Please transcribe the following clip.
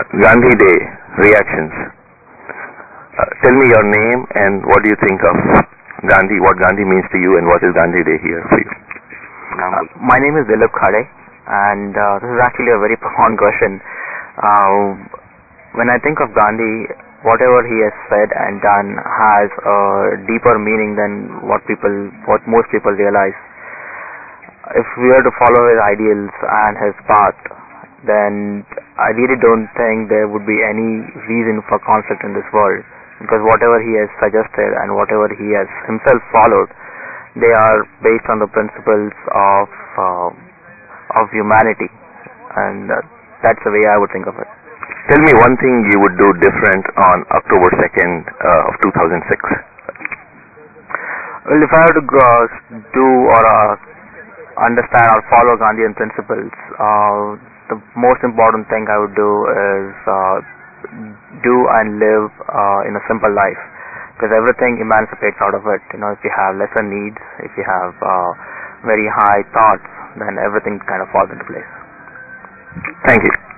Gandhi Day reactions. Tell me your name and what do you think of Gandhi, what Gandhi means to you, and what is Gandhi Day here for you? My name is Dilip Khade, and this is actually a very profound question. When I think of Gandhi, whatever he has said and done has a deeper meaning than what most people realize. If we were to follow his ideals and his path, then I really don't think there would be any reason for conflict in this world, because whatever he has suggested and whatever he has himself followed, they are based on the principles of humanity, and that's the way I would think of it. Tell me one thing you would do different on October 2nd of 2006. Well, if I were to do or understand or follow Gandhian principles, the most important thing I would do is do and live in a simple life, because everything emancipates out of it. If you have lesser needs, if you have very high thoughts, then everything kind of falls into place. Thank you.